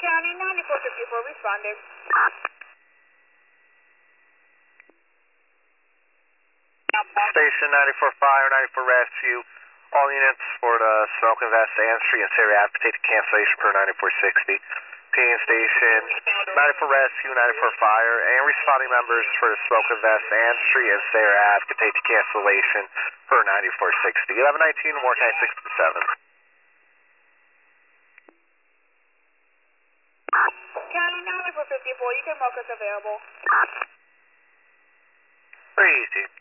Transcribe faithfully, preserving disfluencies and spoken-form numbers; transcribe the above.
County ninety-four fifty-four responded. Station ninety-four Fire, ninety-four Rescue. All units for the smoke and vest and street and Sarah Ave take the cancellation per ninety-four sixty. P and Station ninety-four Rescue, ninety-four Fire, and responding members for the smoke and vest and street and Sarah Ave can take the cancellation per ninety-four sixty. eleven nineteen, Warren County sixty-seven. County ninety-four fifty-four, you can mark us available. Very easy.